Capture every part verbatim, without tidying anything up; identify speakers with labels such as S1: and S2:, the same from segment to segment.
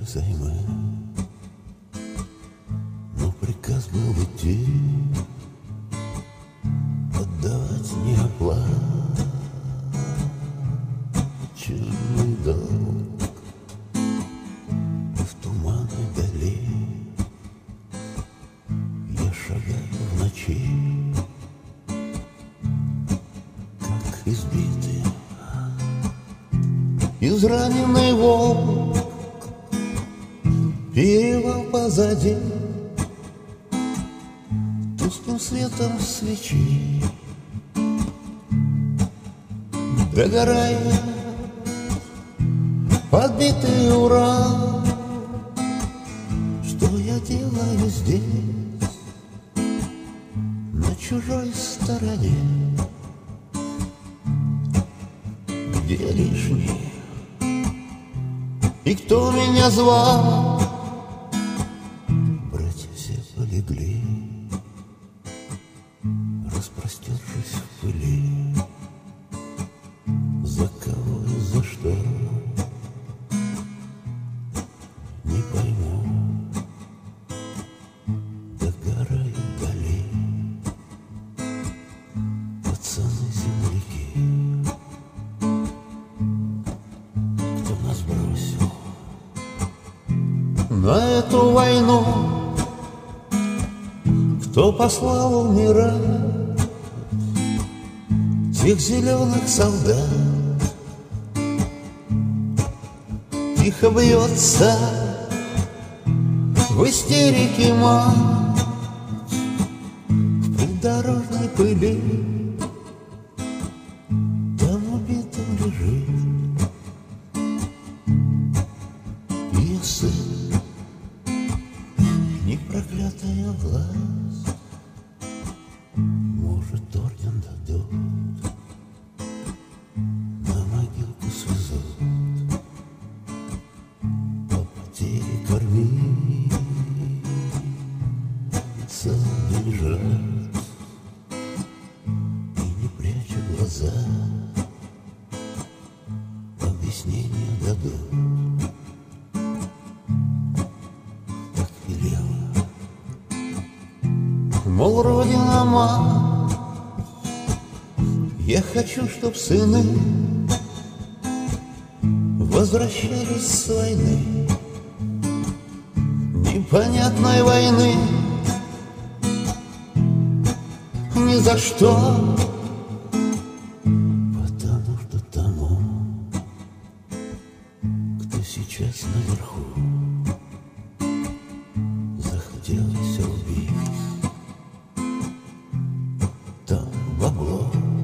S1: взаймы, но приказ был идти, отдавать неоплаченный долг. И в туманной дали я шагаю в ночи, как избитый, израненный волк. Перевал позади, тусклым светом свечи догорает подбитый Урал. Что я делаю здесь, на чужой стороне, где лишний, и кто меня звал? Легли, распростершись в пыли. За кого и за что не пойму. Догорают вдали пацаны-земляки. Кто нас бросил на эту войну? Кто послал умирать тех зеленых солдат? Тихо бьется в истерике мать в придорожной пыли. Там убитым лежит ее сын, непроклятая власть. Может, орден дадут, на могилку свезут, по потере кормиться не лежат и не пряча глаза, объяснения дадут. Так велела, мол, Родина мать, я хочу, чтоб сыны возвращались с войны, непонятной войны. Ни за что, потому что тому, кто сейчас наверху, захотелось убить. Там бабло.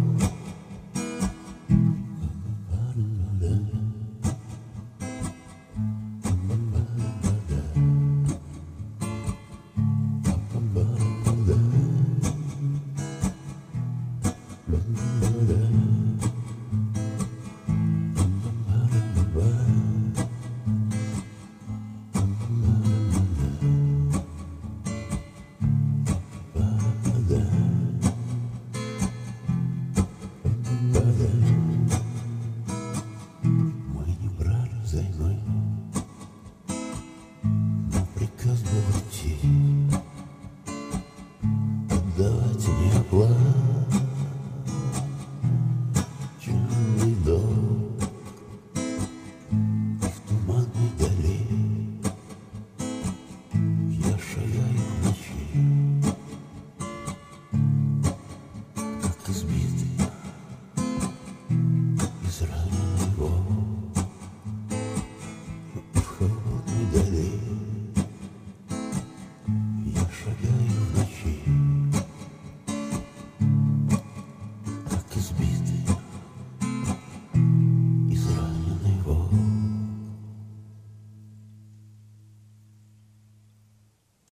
S1: Мы не брали взаймы, но приказ был идти, отдавать неоплаченный